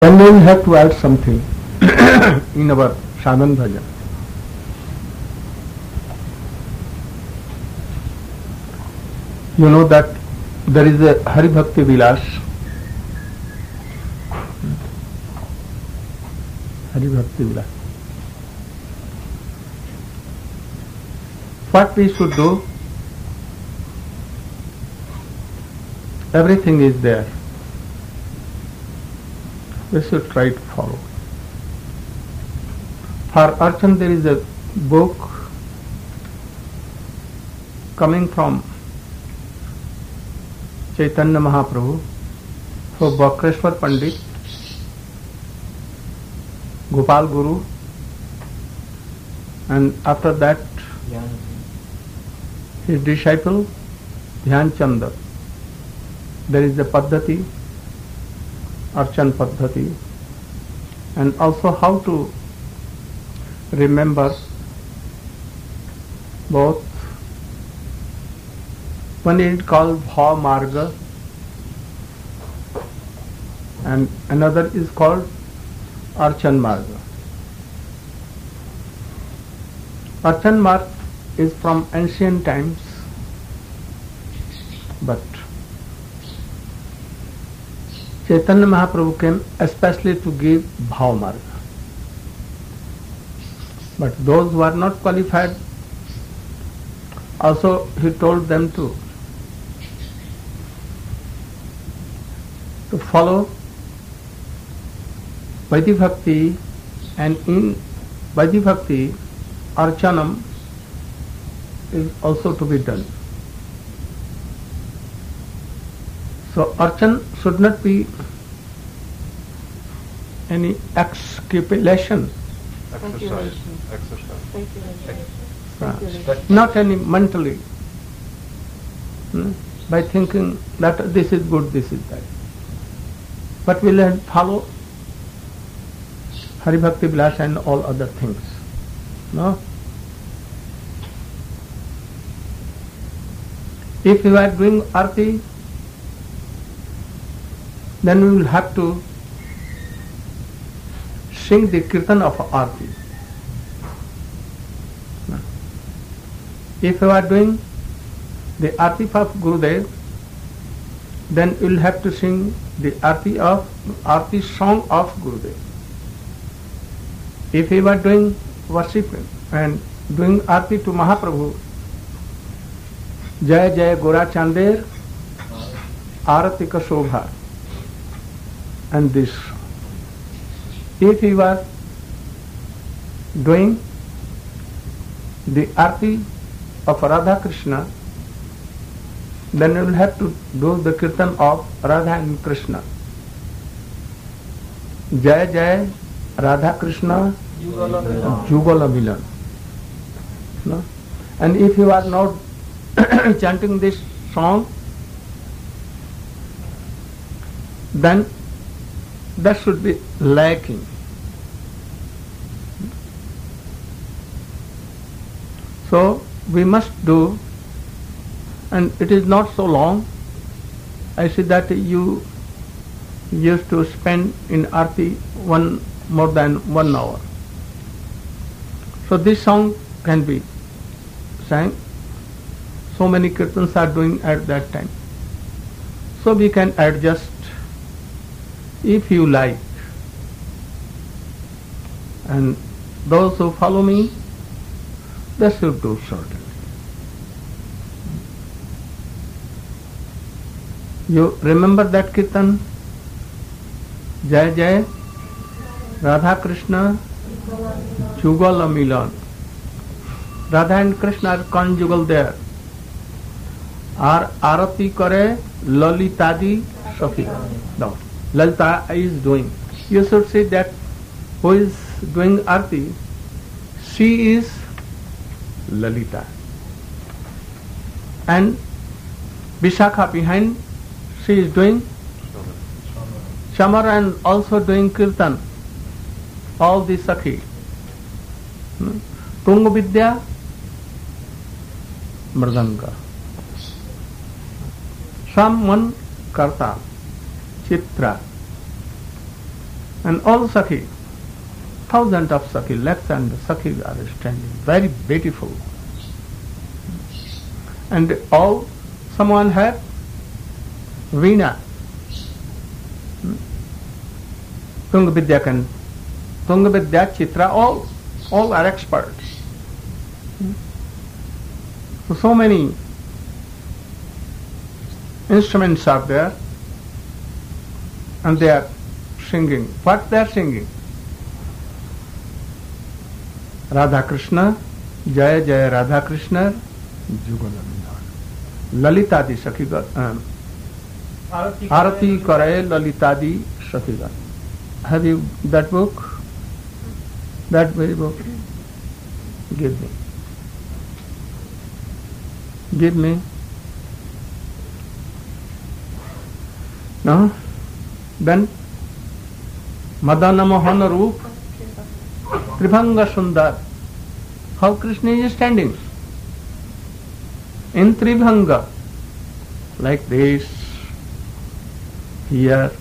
Then we will have to add something in our sadhan bhajan. You know that there is a Hari Bhakti Vilas. Hari Bhakti Vilas. What we should do? Everything is there. We should try to follow. For Archan there is a book coming from Chaitanya Mahaprabhu for Bakreshwar Pandit, Gopal Guru, and after that his disciple Dhyan Chanda. There is a Paddhati, Archan Paddhati, and also how to remember both. One is called Bhav Marga and another is called Archan Marga. Archan Marga is from ancient times, but Chaitanya Mahaprabhu came especially to give Bhav Marga. But those who are not qualified, also he told them to follow Vaidhi Bhakti, and in Vaidhi Bhakti Archanam is also to be done. So Archan should not be any exculpation, not any mentally, by thinking that this is good, this is bad. But we will follow Hari Bhakti Vilas and all other things. No? If you are doing Arti, then we will have to sing the Kirtan of Arti. If you are doing the Arti of Gurudev, then you will have to sing the Arti song of Gurudev. If you are doing worship and doing Arti to Mahaprabhu, Jai Jai Gora Chander Arati Ka Shobha, and this. If you are doing the Arti of Radha Krishna, then you will have to do the Kirtan of Radha and Krishna. Jai Jai Radha Krishna Jugala Milan. No? And if you are not chanting this song, then that should be lacking. So we must do, and it is not so long. I see that you used to spend in Arti more than 1 hour. So this song can be sang. So many kirtans are doing at that time. So we can adjust if you like. And those who follow me, they should do certainly. You remember that kirtan? Jai Jai Radha Krishna Jugala Milan. Radha and Krishna are conjugal there. Are Arati Kare Lalitadi Sakhi. No. Lalita is doing. You should say that who is doing Arti, she is Lalita. And Vishakha behind, she is doing Shamar and also doing Kirtan. All the Sakhi. Tunga Vidya, Mridanga. Someone Karta, Chitra. And all Sakhi, thousands of Sakhi, lakhs and Sakhi are standing, very beautiful. And all, someone have Veena. Tunga Vidya, Chitra, all are experts. So many instruments are there, and they are singing. What they are singing? Radha Krishna, Jaya Jaya Radha Krishna, Jugalamindana. Lalitadi Sakhiga, Arati Karaye Lalitadi Sakhiga. Have you that book? That very book? Give me. Give me. No? Then Madana Mohana Roop Tribhanga Sundar. How Krishna is standing? In Tribhanga. Like this. Here.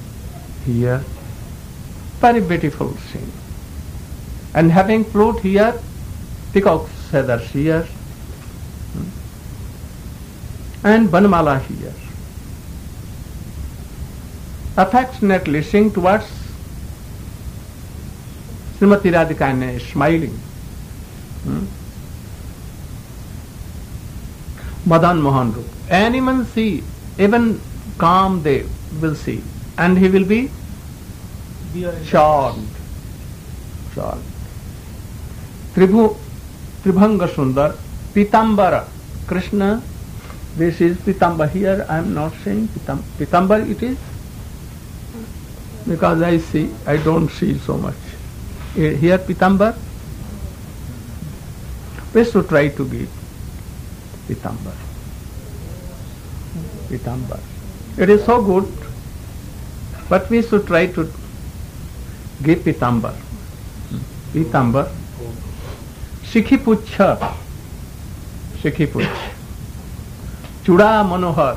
Very beautiful scene. And having flute here, peacock's feathers here, and Banmala here. Affectionately sing towards Srimati Radhika, smiling. Madan Mohan Rup. Anyone see, even calm they will see, and he will be charmed. Tribhanga Sundar, Pitambara, Krishna, this is Pitambara. Here I am not saying Pitambara it is, because I don't see so much. Here Pitambara, we should try to give Pitambara. It is so good, but we should try to give Pitambara. Sikhipucha, Chuda Manohar,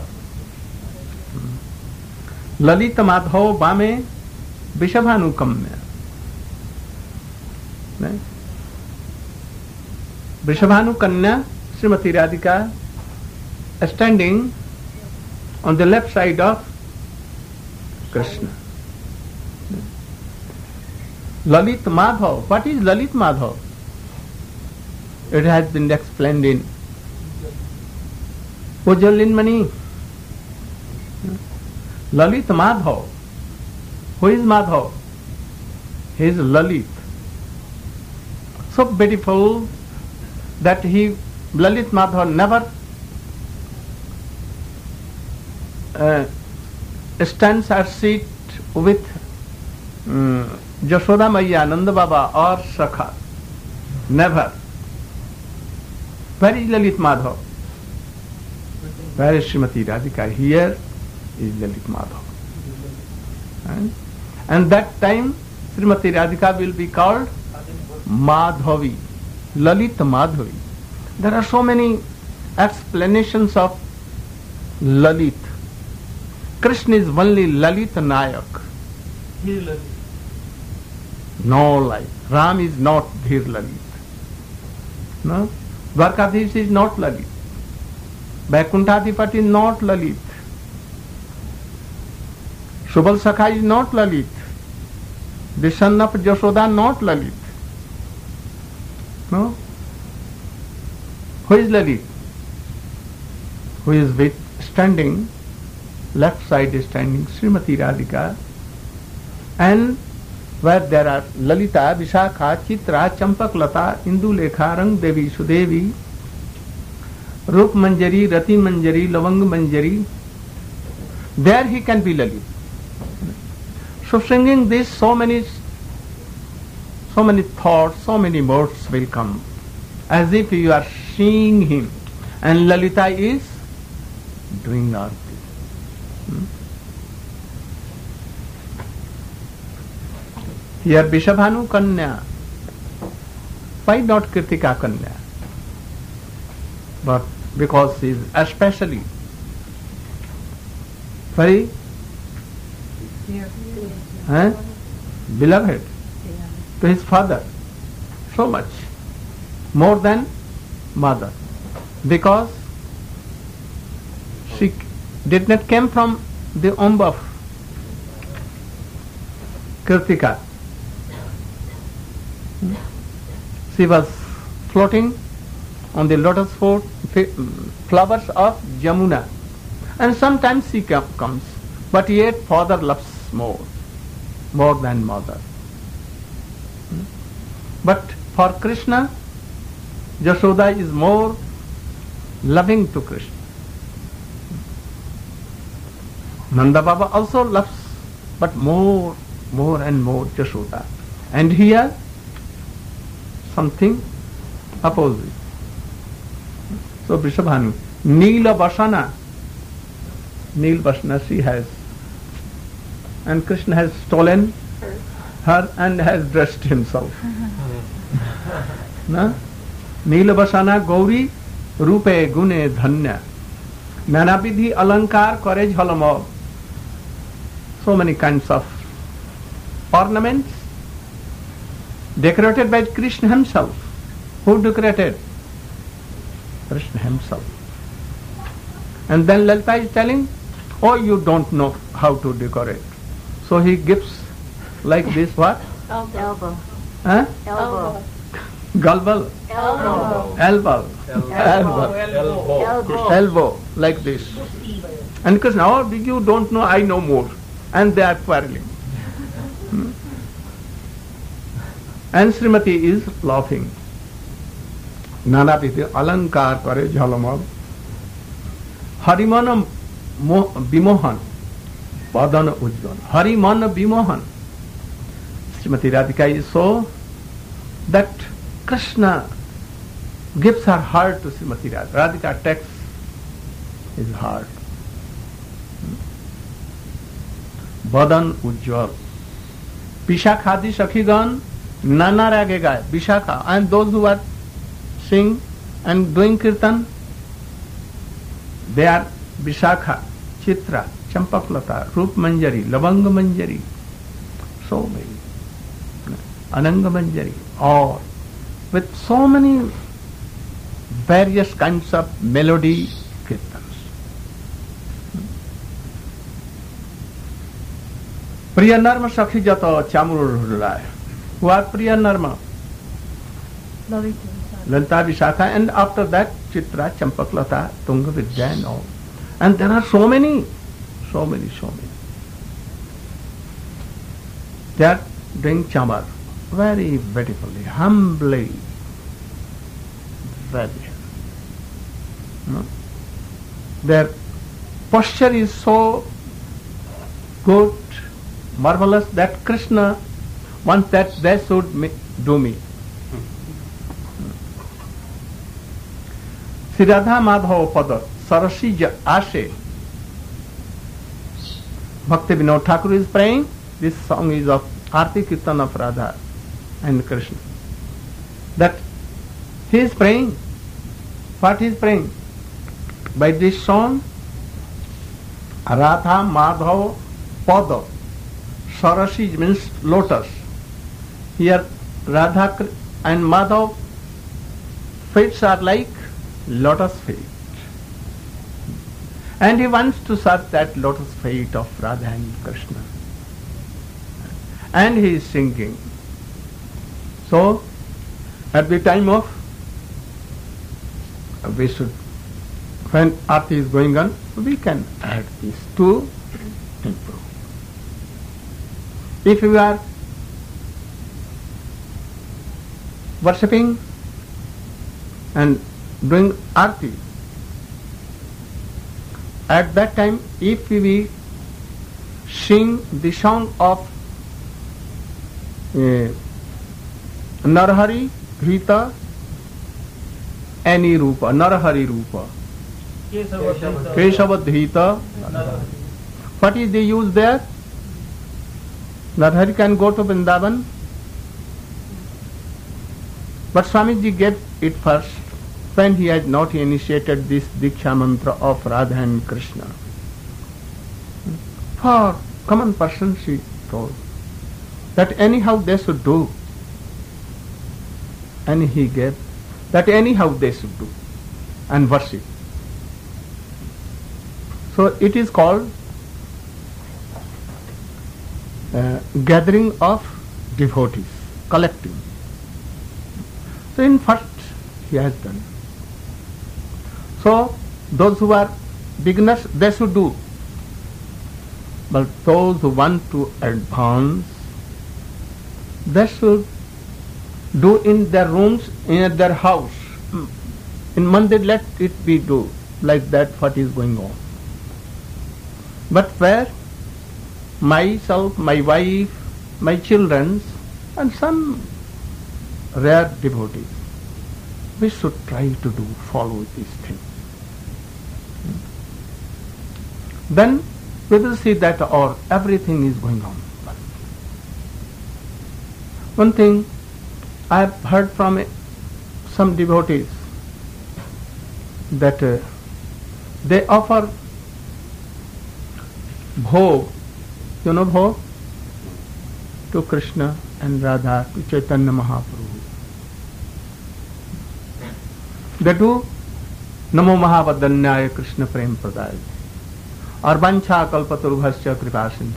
Lalita Madhav Bame, Vishabhanukamya. Vishabhanukanya, Srimati Radhika, standing on the left side of Krishna. Lalit Madhav. What is Lalit Madhav? It has been explained in Pujalinmani. Lalit Madhav. Who is Madhav? He is Lalit. So beautiful that Lalit Madhav never stands or sits with Jashoda Maiya, Nanda Baba or Sakha. Never. Where is Lalit Madhav? Where is Srimati Radhika? Here is Lalit Madhav. And that time Srimati Radhika will be called Madhavi. Lalit Madhavi. There are so many explanations of Lalit. Krishna is only Lalit Nayak. No life. Ram is not Dhir Lalit. No? Dwarkadhish is not Lalit. Vaikuntadhipat is not Lalit. Subal Sakha is not Lalit. The son of Jashoda not Lalit. No? Who is Lalit? Who is standing, left side is standing Srimati Radhika, and where there are Lalita, Vishakha, Chitra, Champak Lata, Indu Lekha, Rang Devi, Sudevi, Rup Manjari, Rati Manjari, Lavang Manjari, there he can be Lalit. So singing this, so many thoughts, so many words will come, as if you are seeing him, and Lalita is doing arti. Here Vishabhanu Kanya. Why not Kritika Kanya? But because she is especially very beloved to his father, so much, more than mother, because she did not come from the womb of Kirtika. She was floating on the lotus flowers of Jamuna, and sometimes she comes, but yet father loves more than mother. But for Krishna, Yashoda is more loving to Krishna. Nanda Baba also loves, but more and more Yashoda. And here, something opposite. So Vrishabhanu, Neela Vasana she has, and Krishna has stolen her and has dressed himself. Na? Neela Vasana Gauri Rupe Gune Dhanya Nanavidhi Alankar Kare Jhalamav. So many kinds of ornaments decorated by Krishna himself. Who decorated? Krishna himself. And then Lalita is telling, oh, you don't know how to decorate. So he gives like this, what? Elbow. Huh? Elbow. Galbal. Elbow. Like this. And Krishna, oh, you don't know, I know more. And they are quarreling. And Srimati is laughing. Nanavidhi Alankar Kare Jhalamav Harimana Bimohan Padana Ujjan Harimana Bimohan. Srimati Radhika is so that Krishna gives her heart to Srimati Radhika. Radhika takes his heart. Badan Ujjwal. Vishakhadi Sakhigan Nana Rage Gaye. Vishakha, and those who are sing and doing kirtan, they are Vishakha, Chitra, Champaklata, Rup Manjari, Lavanga Manjari, so many, Ananga Manjari, all with so many various kinds of melody kirtans. Priya Narma Sakhi Jato Chamur Hudulai. Who are Priya Narma? Lalita Vishakha, and after that Chitra, Champaklata, Tunga Vidya and all. And there are so many. They are doing chamar very beautifully, humbly, very. No? Their posture is so good, marvelous, that Krishna wants that they should do me. Sri Radha Madhava Pada Sarasija Ashe. Bhakti Vinod Thakur is praying. This song is of Arti Kirtan of Radha and Krishna. That he is praying. What he is praying? By this song, Radha Madhava Pada Sarasij means lotus. Here Radha and Madhava feet are like lotus feet. And he wants to serve that lotus feet of Radha and Krishna. And he is singing. So, at the time of, when Aarti is going on, we can add this to improve. If we are worshipping and doing Aarti, at that time, if we sing the song of Narahari, Rita, any Rupa, Narahari Rupa, Keshava Dhita. What is the use there? Narahari can go to Vrindavan, but Swamiji gave it first when he had not initiated this Diksha mantra of Radha and Krishna. For common person she told. that anyhow they should do. And he gave that anyhow they should do and worship. So it is called gathering of devotees, collecting. So in first he has done. So those who are beginners, they should do. But those who want to advance, they should do in their rooms, in their house. In mandir, let it be do like that what is going on. But where myself, my wife, my children, and some rare devotees, we should try to do, follow these things. Then we will see that everything is going on. One thing I have heard from some devotees that they offer bhog, you know bhog, to Krishna and Radha, to Chaitanya Mahaprabhu. They do Namo Mahavadanyaya Krishna Prem Pradaya or Vancha Kalpatarubhasya Kripa Sindhu.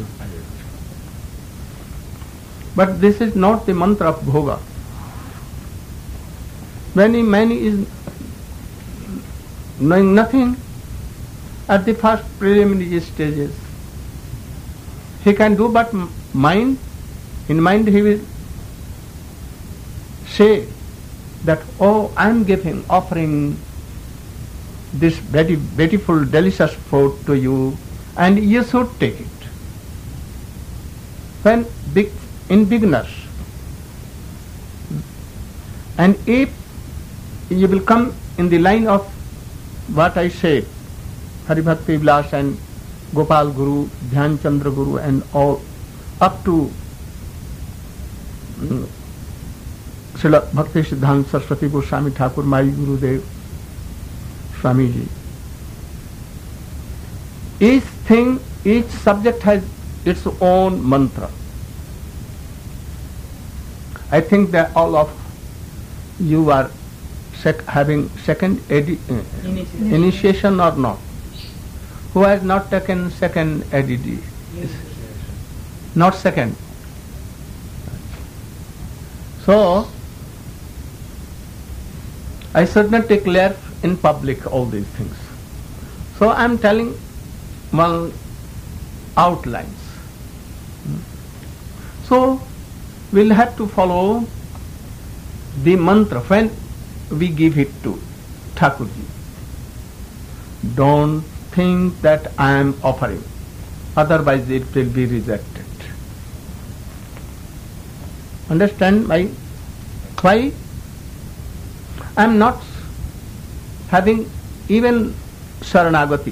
But this is not the mantra of bhoga. Many is knowing nothing at the first preliminary stages. He can do but mind. In mind he will say that, oh, I am giving, offering this very beautiful, delicious food to you, and you should take it. When in beginners, and if you will come in the line of what I said, Hari Bhakti Vilas and Gopal Guru, Dhyan Chandra Guru, and all up to Srila Bhakti Siddhanta Saraswati Goswami Thakur, my Gurudev, Swamiji. Each subject has its own mantra. I think that all of you are having second initiation or not. Who has not taken second ADD? Not second. So, I should not declare in public all these things. So I am telling one outlines. So we'll have to follow the mantra when we give it to Thakurji. Don't think that I am offering, otherwise it will be rejected. Understand why? I am not having even Saranagati.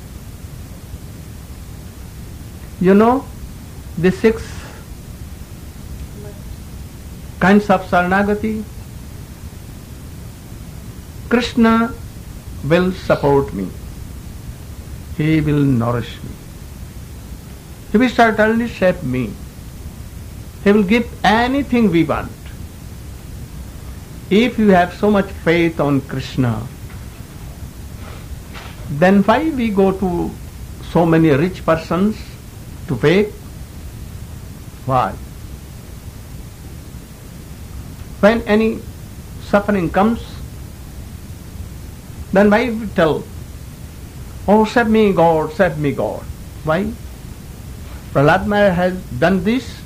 You know the 6 kinds of Saranagati? Krishna will support me. He will nourish me. He will certainly shape me. He will give anything we want. If you have so much faith on Krishna, then why we go to so many rich persons to beg? Why? When any suffering comes, then why we tell, oh, save me God, save me God. Why? Prahlad Maharaj has done this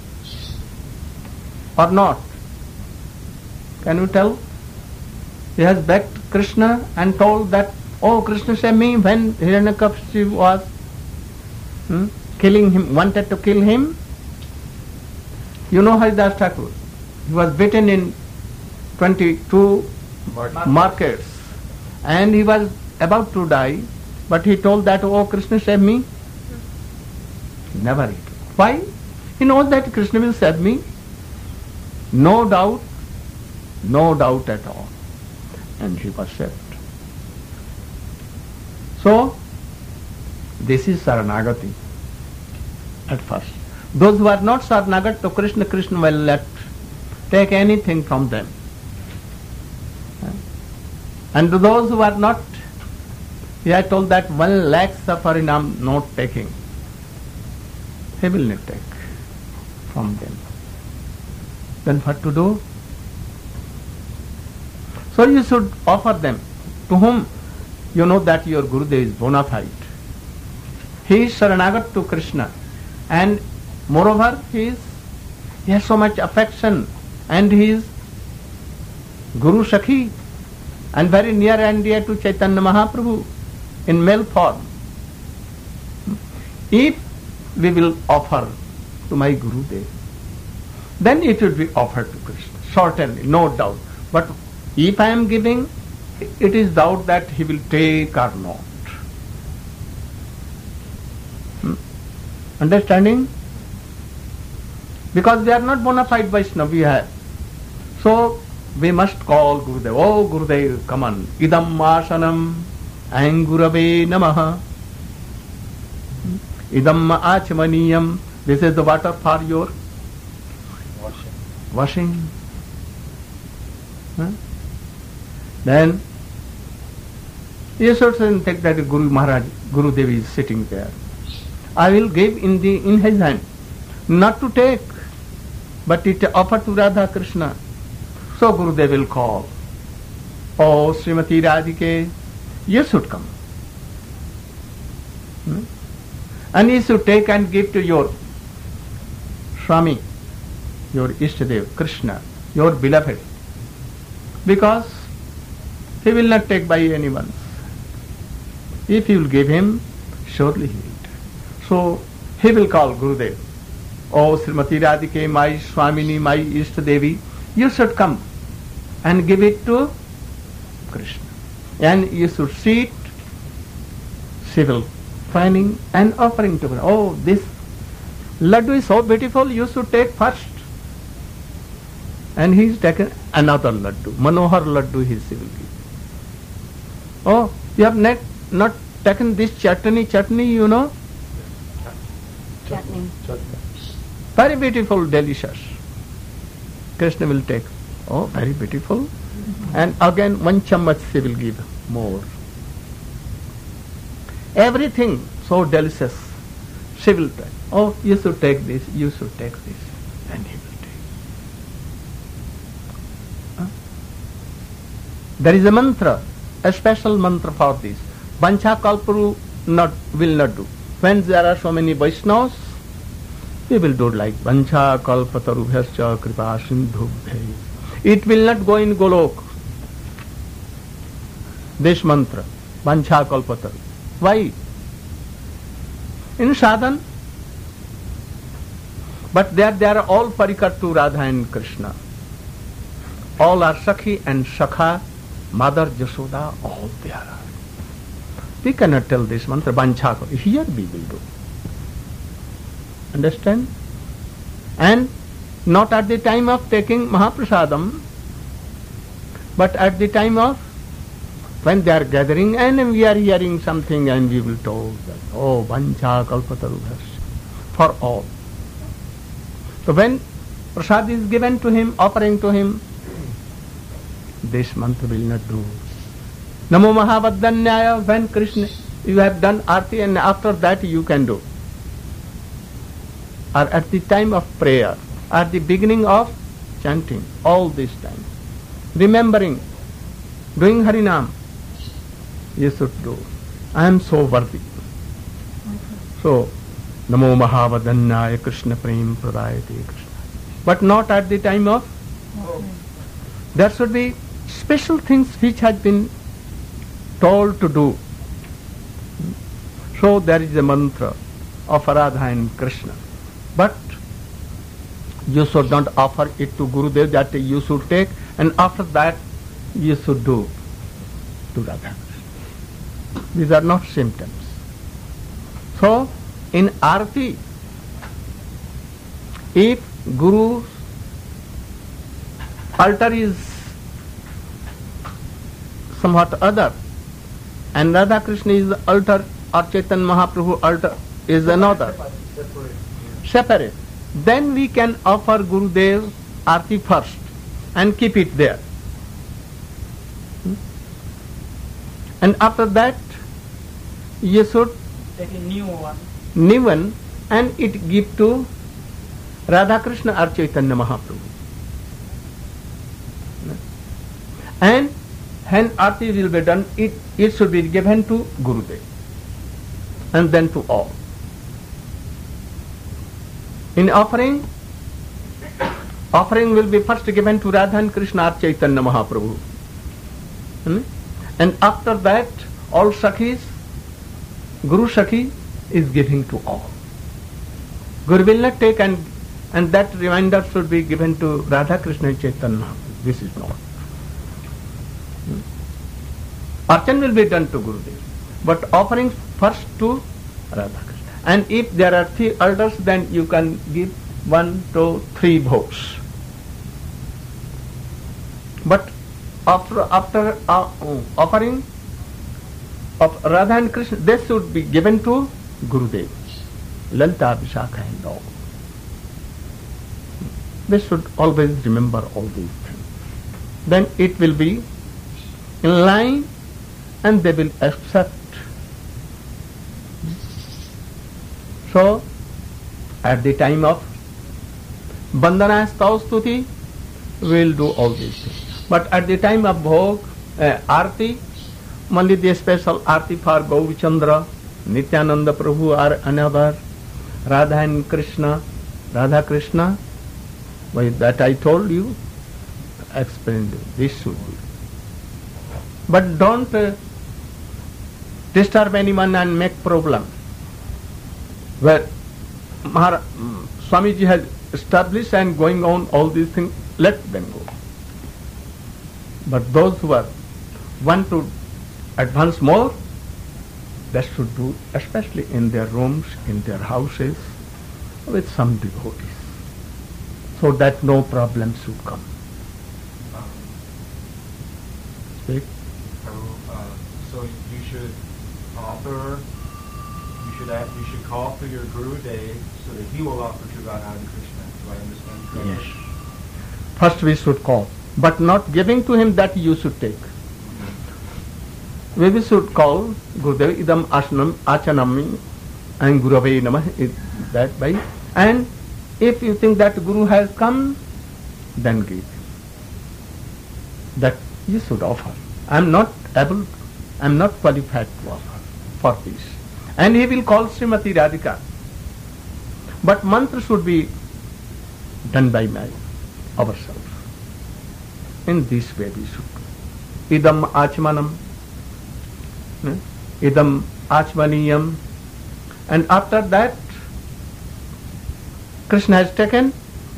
or not? Can you tell? He has begged Krishna and told that, oh, Krishna save me, when Hiranyakashipu was killing him, wanted to kill him. You know Haridas Thakur. He was beaten in 22 markets and he was about to die, but he told that, oh, Krishna save me. Never. Why? He knows that Krishna will save me. No doubt at all. And he was saved. So, this is Saranagati at first. Those who are not Saranagat to Krishna, Krishna will not take anything from them. And to those who are not, he had told that 1 lakh of Harinam not taking. He will not take from them. Then what to do? So you should offer them. To whom you know that your Gurudev is bona fide. He is Saranagat to Krishna. And moreover, he has so much affection. And he is Guru Sakhi. And very near and dear to Chaitanya Mahaprabhu in male form. If we will offer to my Gurudev, then it will be offered to Krishna. Certainly, no doubt. But if I am giving, it is doubt that he will take or not. Understanding? Because they are not bona fide Vaishnava we have. So we must call Gurudev. Oh Gurudev, come on. Idam asanam angurave namaha. Idam achamaniyam. This is the water for your washing. Then you should think that Guru Maharaj, Gurudev is sitting there. I will give in his hand, not to take, but it offer to Radha Krishna. So Gurudev will call, oh Srimati Radhike, you should come. And you should take and give to your Swami, your Ishtadev, Krishna, your beloved. Because he will not take by anyone. If you will give him, surely he will take. So he will call Gurudev. Oh Srimati Radhike, my Swamini, my Ishtadevi, you should come and give it to Krishna. And you should sit, civil, finding and offering to Krishna. Oh, this laddu is so beautiful, you should take first. And he is taken another laddu, Manohar laddu he will give. Oh, you have not taken this chutney, you know? Chutney. Very beautiful, delicious. Krishna will take. Oh, very beautiful. And again 1 chammach he will give more. Everything so delicious. She will take. Oh, you should take this, you should take this. And he will take. There is a mantra, a special mantra for this. Vancha kalparu will not do. When there are so many Vaishnavas, we will do like Vancha kalpatarubhyascha kripa sindhubhyai. It will not go in Golok. This mantra, Vancha kalpataru. Why? In sadhan, but they are all parikar to Radha and Krishna. All are Sakhi and Sakha, Mother Jashoda, all they are. We cannot tell this mantra, Vancha. Here we will do. Understand? And not at the time of taking Mahaprasadam, but at the time of when they are gathering and we are hearing something and we will tell that, oh, Vancha kalpatarubhyascha, for all. So when prasad is given to him, offering to him, this mantra will not do. Namo Mahavadanyaya, when Krishna, you have done arti and after that you can do. Or at the time of prayer, at the beginning of chanting, all this time. Remembering, doing Harinam, you should do. I am so worthy. So, Namo Mahavadanyaya Krishna Prem Pradayate Krishna. But not at the time of. There should be special things which had been told to do. So there is a mantra of Radha and Krishna. But you should not offer it to Gurudev that you should take, and after that you should do to Radha. These are not symptoms. So in Arti, if Guru's altar is somewhat other, and Radha Krishna is the altar, or Chaitanya Mahaprabhu altar is another, separate. Then we can offer Gurudev Aarti first and keep it there. And after that, you should take a new one and it give to Radha Krishna or Chaitanya Mahaprabhu. And when Aarti will be done, it should be given to Gurudev and then to all. In offering will be first given to Radha and Krishna or Chaitanya Mahaprabhu. And after that, all Sakhis, Guru Sakhi is giving to all. Guru will not take and that reminder should be given to Radha Krishna and Chaitanya Mahaprabhu. This is not. Archan will be done to Gurudev, but offering first to Radha Krishna. And if there are 3 elders, then you can give 1, 2, 3 votes. But after offering of Radha and Krishna, this should be given to Gurudev, Lalita, Vishakha and all. They should always remember all these things. Then it will be in line and they will accept. So, at the time of Bandhana, Stau, Stuti, we will do all these things. But at the time of Bhog, Aarti, only the special Aarti for Gaur Chandra, Nityananda Prabhu or another, Radha and Krishna, Radha Krishna, that I told you, explained this should be. But don't disturb anyone and make problem. Where Swamiji has established and going on all these things, let them go. But those who want to advance more, that should do, especially in their rooms, in their houses, with some devotees, so that no problem should come. Speak. So you should offer. You should call for your Gurudev so that he will offer to Radha and Krishna. Do I understand correctly? Yes. First we should call, but not giving to him that you should take. We should call Gurudev idam asnam achanami and Gurave namah that way. And if you think that Guru has come, then give. That you should offer. I am not qualified to offer for this. And he will call Srimati Radhika. But mantra should be done by ourselves. In this way we should do. Idam achmanam, idam achmaniyam. And after that, Krishna has taken,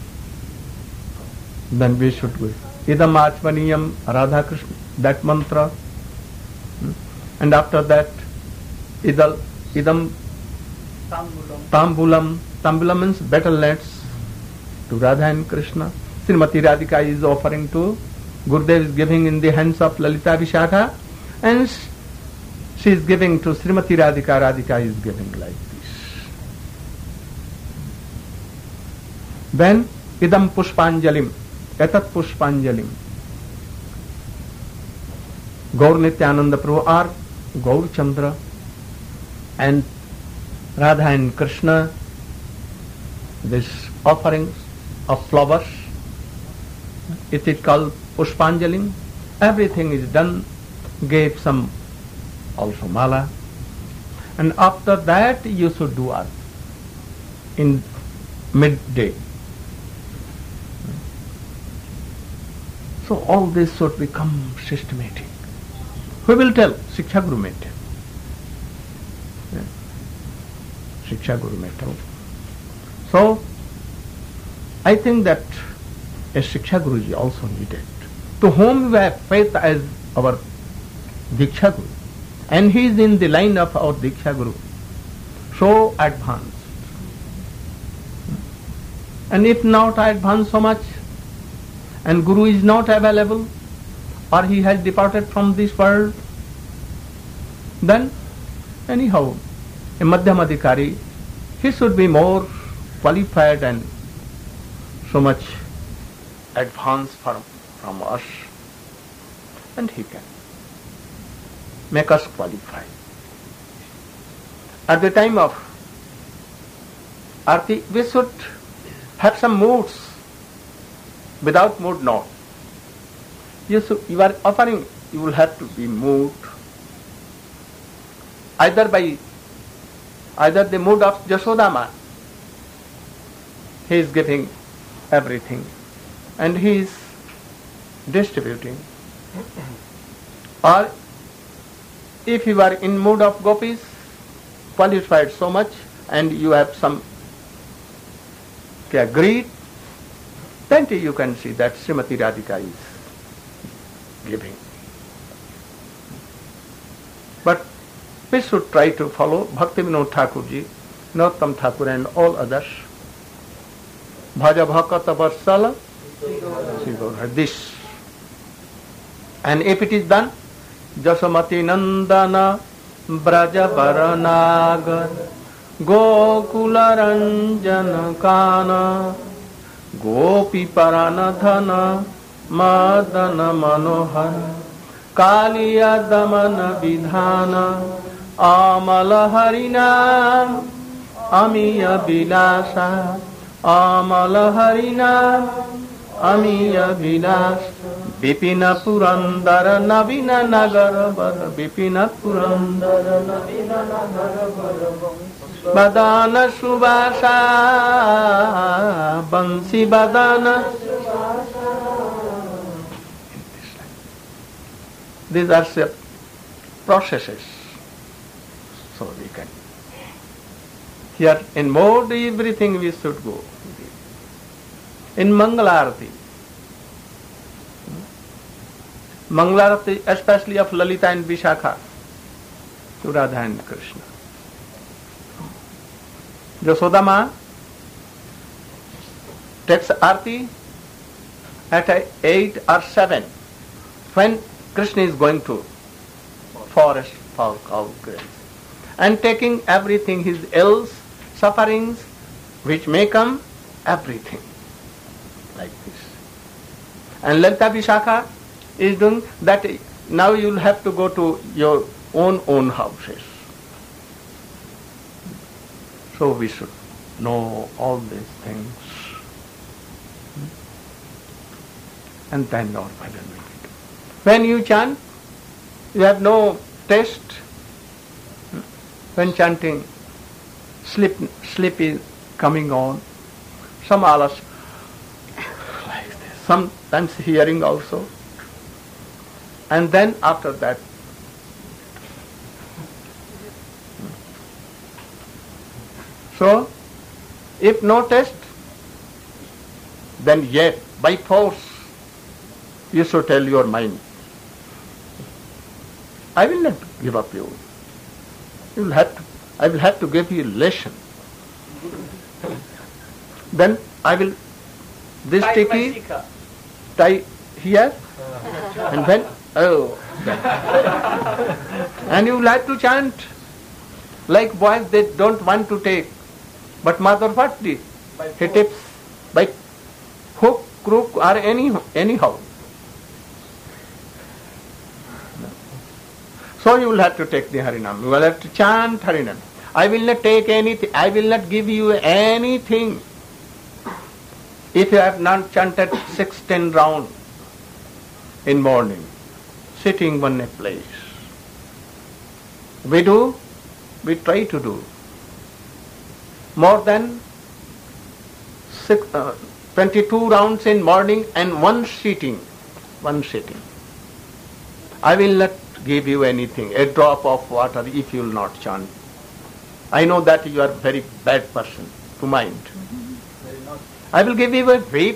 then we should go. Idam achmaniyam, Radha Krishna, that mantra. And after that, idam tambulam. Tambulam means battlenets to Radha and Krishna. Srimati Radhika is offering to Gurudev, is giving in the hands of Lalita Vishakha, and she is giving to Srimati Radhika. Radhika is giving like this. Then idam pushpanjalim, etat pushpanjalim. Gaur Nityananda Prabhu or Gaur Chandra and Radha and Krishna, this offerings of flowers, it is called Pushpanjalim. Everything is done, gave some also mala, and after that you should do arti in midday. So all this should become systematic. Who will tell? Shiksha Guru may tell. Shiksha Guru may tell. So, I think that a Shiksha Guru is also needed, to whom we have faith as our Diksha Guru. And he is in the line of our Diksha Guru, so advanced. And if not advanced so much, and Guru is not available, or he has departed from this world, then anyhow, a Madhyamadikari, he should be more qualified and so much advanced from us, and he can make us qualified. At the time of Arti, we should have some moods. Without mood, no. You are offering, you will have to be moved. Either the mood of Jasodama, he is giving everything and he is distributing. Or if you are in mood of gopis, qualified so much, and you have some greed, then you can see that Srimati Radhika is giving. But we should try to follow Bhakti Vinod Thakurji, Narottam Thakur and all others. Bhaja Bhakata Varsala, this. And if it is done, Jasomati Nandana Braja Baranagar Gokula Ranjana Kana Gopi Paranadhana Madana Manohara Kaliya Damana Vidhana Amala Harinam Amiya Vilasa Amala Harinam Amiya Vilasa Vipina Purandara Navina Nagarabara Vipina Purandara Navina Nagarabara Badana Subhasa Bansi Badana. These are processes. So we can. Here in mode everything we should go. In Mangalarati, Mangalarati especially of Lalita and Vishakha to Radha and Krishna. Jasodama takes Arti at 8 or 7 when Krishna is going to forest for cow grass and taking everything, his ills, sufferings, which may come, everything like this. And Lalita Vishakha is doing that. Now you will have to go to your own houses. So we should know all these things. And then our bhajan will be done. When you chant, you have no taste. When chanting, sleep is coming on. Some alas like this. Sometimes hearing also. And then after that, so if no taste, then yet by force you should tell your mind, I will not give up you. I will have to give you lesson. Then I will this sticky tie here and then and you will have to chant like boys. They don't want to take, but mother what did? He tips by hook, crook or anyhow. So you will have to take the Harinam. You will have to chant Harinam. I will not take anything. I will not give you anything if you have not chanted 6-10 rounds in morning, sitting one place. We try to do more than 22 rounds in morning and one sitting. I will not give you anything, a drop of water if you will not chant. I know that you are a very bad person to mind. I will give you a whip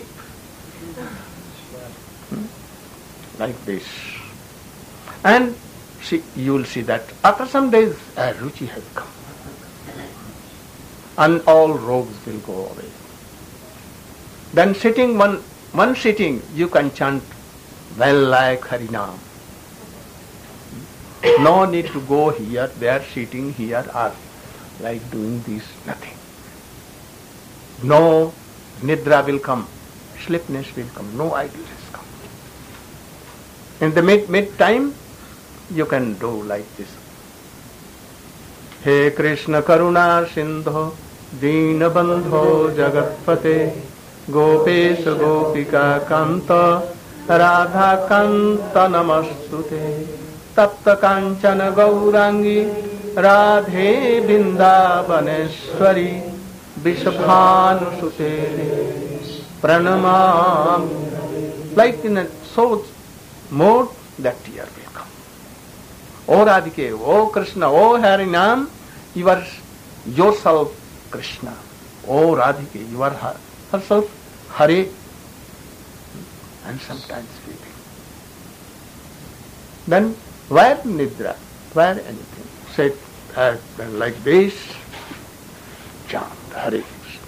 like this. And you will see that after some days a ruchi has come. And all rogues will go away. Then sitting one sitting, you can chant well like Harinam. No need to go here, there, sitting here, or like doing this, nothing. no nidra will come, sleepiness will come, no idleness come. In the mid time, you can do like this. He Krishna Karuna Sindho Dina Bandho Jagatpate Gopesha Gopika Kanta Radha Kanta Namastute Tapta Kanchana Gaurangi Radhe Vrindavaneshwari Vishabhanu Sute Pranamam. Like in a soul mode, that tear will come. O Radhike, O Krishna, O Harinam, you are yourself Krishna. O Radhike, you are herself Hare. And sometimes sleeping. Then where nidra, where anything, sit like this, chant Hare Krishna.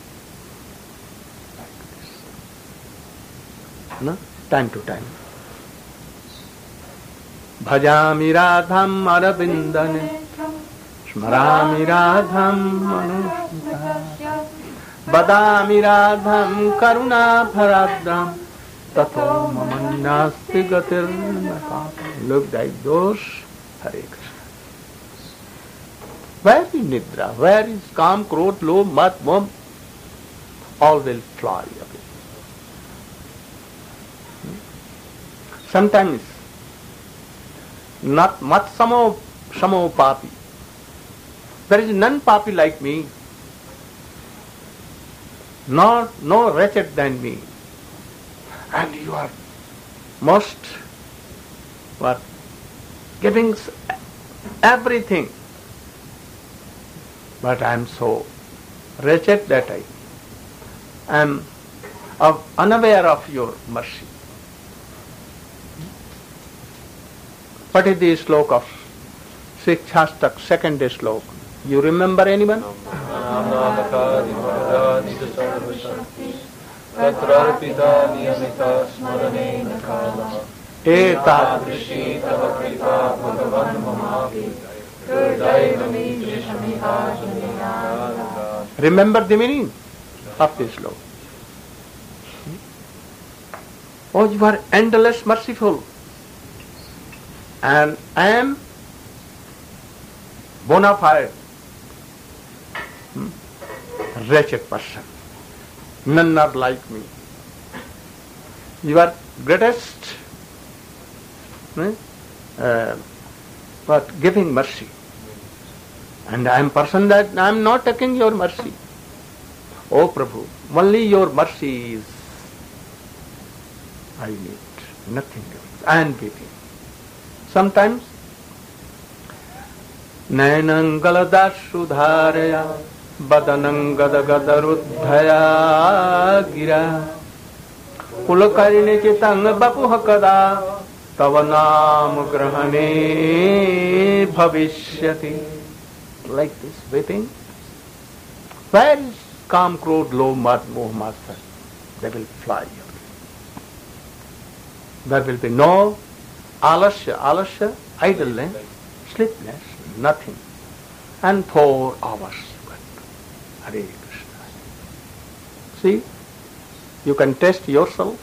Like this. No? Time to time. Bhajami Radham Arabindane Smrami Radham Manusmita Badami Radham Karuna Bharadram Tato Mamanyasti Gatir Nata. Look like those Hare Krishna. Where is Nidra? Where is Kam, Krodh, Lobh, Mat, Moh? All will fly away. Sometimes not much samo papi. There is none papi like me, no wretched than me. And you are most giving everything. But I am so wretched that I am unaware of your mercy. What is the sloka of Sikshastak, second sloka? You remember anyone? Remember the meaning of this sloka. Oh, you are endless merciful. And I am bona fide wretched person. None are like me. You are greatest but giving mercy. And I am person that I am not taking your mercy. Oh Prabhu, only your mercy is I need, nothing else. I am waiting. Sometimes Nainangalada Sudharaya Badanangadagadarudhaya Gira Kulakarini Chitang Bapuhakada Tavanam Grahane Bhavishyati. Like this, weeping. Where is Kam, Krodh, Lobh, Mat, Moh, Master? They will fly away. There will be no alasya, idleness, sleepiness, nothing. And 4 hours you can do. Hare Krishna. See, you can test yourself.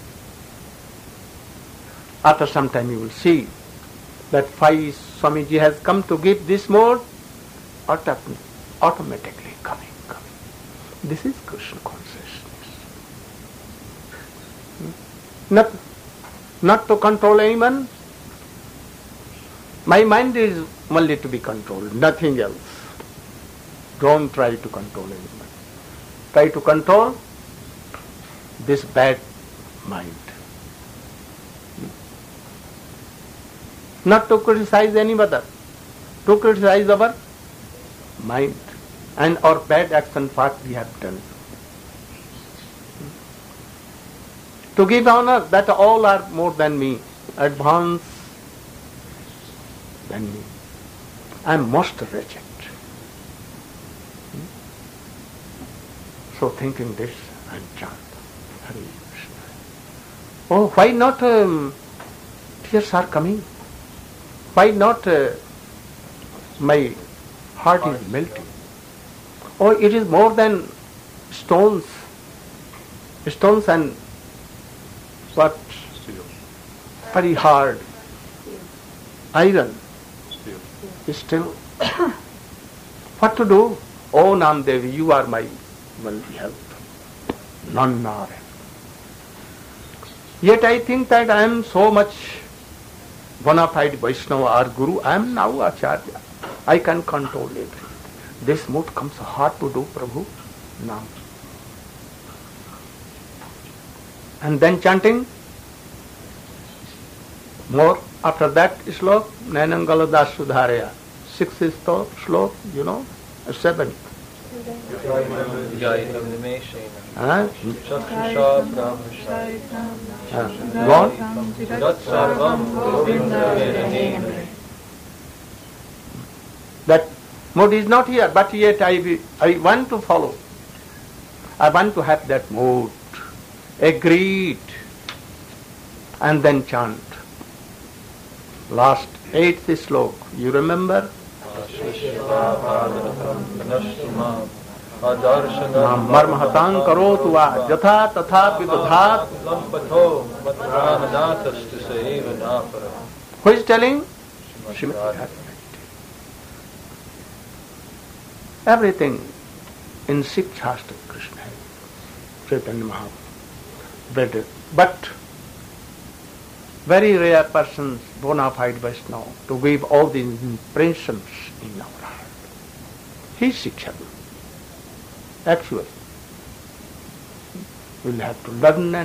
After some time you will see that Swamiji has come to give this mode, automatically coming. This is Krishna consciousness. Not to control anyone. My mind is only to be controlled, nothing else. Don't try to control anyone. Try to control this bad mind. Not to criticize any other, to criticize our mind and our bad action what we have done. To give honor that all are more than me, advanced than me. I am most wretched. So thinking this and chant Hare Krishna. Oh, why not tears are coming? Why not my heart is melting? Oh, it is more than stones and what? Steel. Very hard. Iron. Steel. Still. What to do? Oh Namdevi, you are my only help. None are. Yet I think that I am so much bona fide Vaishnava or Guru. I am now Acharya. I can control everything. This mood comes hard to do, Prabhu. Nam. And then chanting more. After that slok, Nainangaladas Sudharaya. 6th is the slok, 7th. Huh? Go on. That mood is not here, but yet I want to follow. I want to have that mood. Agreed. And then chant. Last 8th slok. You remember? Marmahatan karotu va jatha tatha vidadhat. Who is telling? Everything in Sikh Shastra Krishna, Chaitanya Mahaprabhu. But very rare persons, bona fide Vaishnava, to give all these impressions in our heart. He is Shiksha. Actually, we'll have to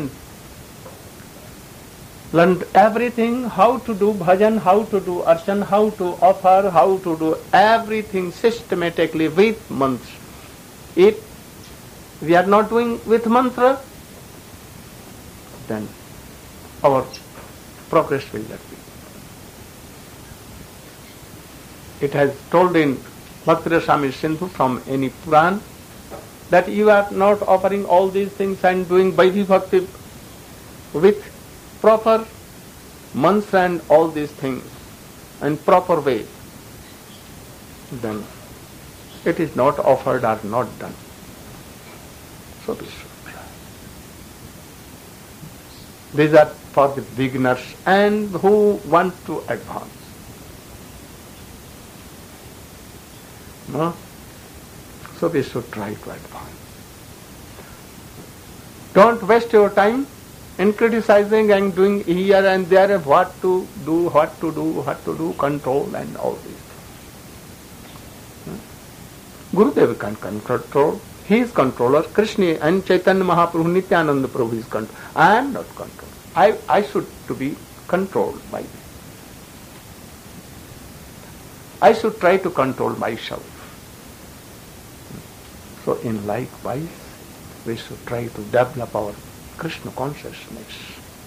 learn everything, how to do bhajan, how to do arshan, how to offer, how to do everything systematically with mantra. If we are not doing with mantra, then our progress will not be. It has told in Bhakti Rasamrita Sindhu from any Puran that you are not offering all these things and doing Vaidhi Bhakti with proper mantra and all these things in proper way, then it is not offered or not done. So this should be. These are for the beginners and who want to advance. No? So we should try to advance. Don't waste your time in criticizing and doing here and there what to do, control and all these things. Gurudev can control. He is controller. Krishna and Chaitanya Mahaprabhu, Nityananda Prabhu is controller. I am not controller. I should to be controlled by me. I should try to control myself. So in likewise, we should try to develop our Krishna consciousness.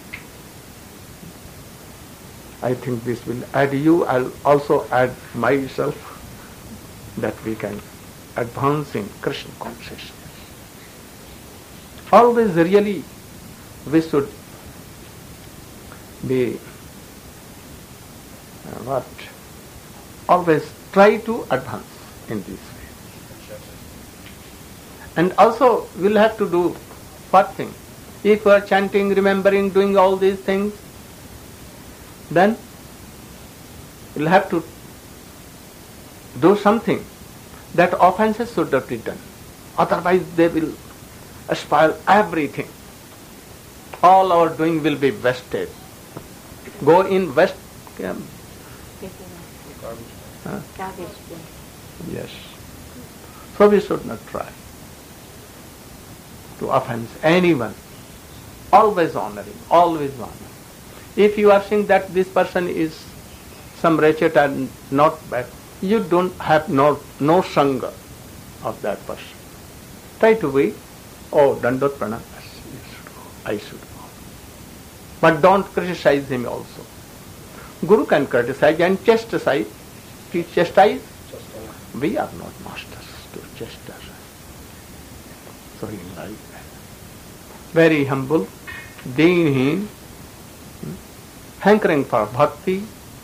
I think this will add you. I'll also add myself that we can advance in Krishna consciousness. Always really we should be always try to advance in this way. And also we'll have to do what thing? If we are chanting, remembering, doing all these things, then we'll have to do something that offenses should not be done. Otherwise they will spoil everything. All our doing will be wasted. Go in West camp. Yes. So we should not try to offend anyone. Always honoring, always honoring. If you are saying that this person is some wretched and not bad, you don't have no sangha of that person. Try to be, Dandot Pranam, I should go. But don't criticize him also. Guru can criticize and chastise. To chastise, we are not masters to chastise. So in life, very humble, deenheen, hankering for bhakti,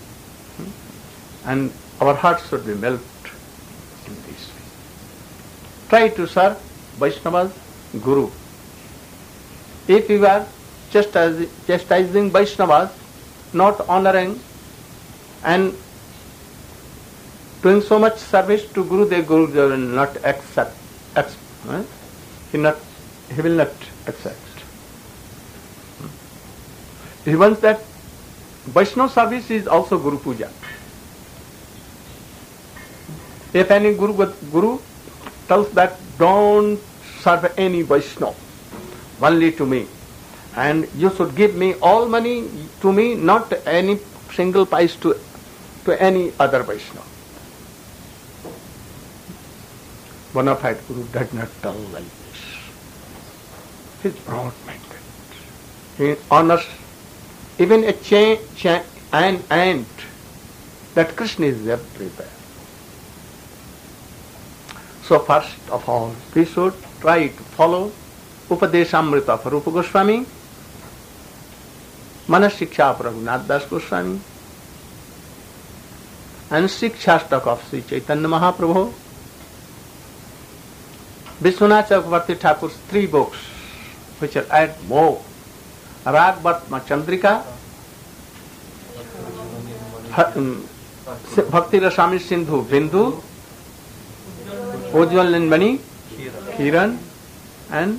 and our hearts should be melted in this way. Try to serve Vaishnavas Guru. If you are chastising Vaishnavas, not honoring and doing so much service to Guru will not accept. He will not accept. He wants that Vaishnava service is also Guru Puja. If any Guru tells that don't serve any Vaishnava, only to me, and you should give me all money to me, not any single pice to any other Vaishnava. Bona fide Guru does not tell like this. He is broad-minded. He honors even an ant, that Krishna is everywhere. So first of all, we should try to follow Upadeshamrita of Rupa Goswami, Manas Shiksha of Raghunath Das Goswami, and Shikshastak of Sri Chaitanya Mahaprabhu, Vishwanath Chakravarti Thakur's 3 books, which are add more, Rag Bhatma Chandrika, Bhakti Rasami Sindhu Bindu, Ujjwal Nindmani, Kiran, and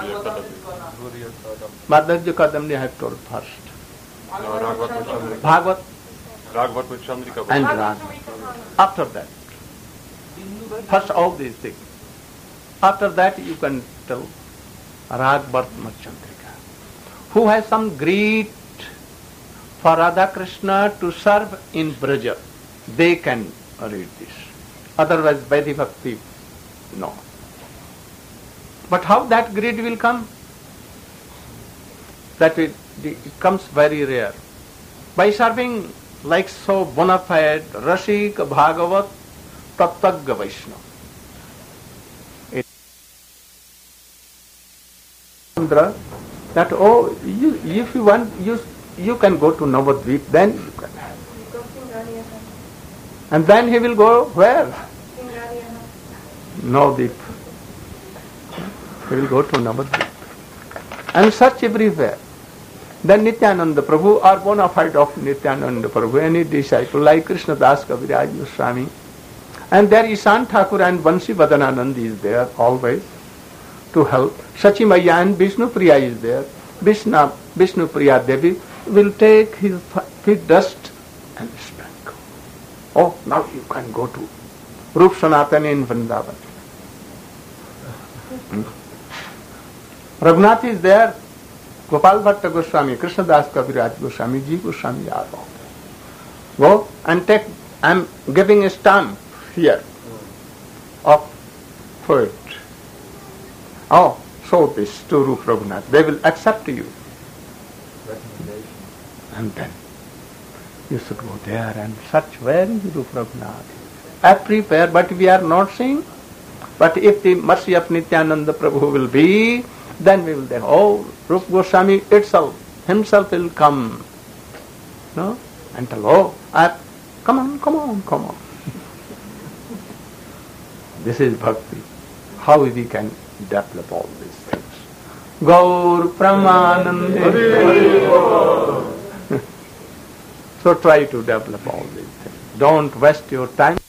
Madhurya Kadamni I have told first. Bhagavad and Rag. After that, first all these things. After that you can tell Rag Bhatma Chandrika. Who has some greed for Radha Krishna to serve in Braja, they can read this. Otherwise, Vaidhi Bhakti, no. But how that greed will come? That it comes very rare. By serving like so bona fide Rasik, Bhagavat, Tattagga Vaishnava. That if you want, you can go to Navadvip, then you can have. And then he will go where? Navadvip. He will go to Navadvip. And such everywhere. Then Nityananda Prabhu or bona fide of Nityananda Prabhu, any disciple like Krishna Das Kaviraj Goswami. And there Ishan Thakur and Vansi Vadananand is there always to help. Sachi Maya and Vishnu Priya is there. Vishnu Priya Devi will take his feet dust and sprinkle. Oh, now you can go to Rup Sanatana in Vrindavan. Raghunath is there. Gopal Bhatta Goswami, Krishna Das Kaviraj Goswami, Ji Goswami are all there. Go and take, I am giving a stamp here of food. Oh, show this to Rup Raghunath. They will accept you. And then you should go there and search where is Rup Raghunath. Everywhere, but we are not seeing. But if the mercy of Nityananda Prabhu will be, then we will say, oh, Rup Goswami himself will come. No? And tell, oh, come on. This is bhakti. How we can develop all these things. Gaur Pramanande. So try to develop all these things. Don't waste your time.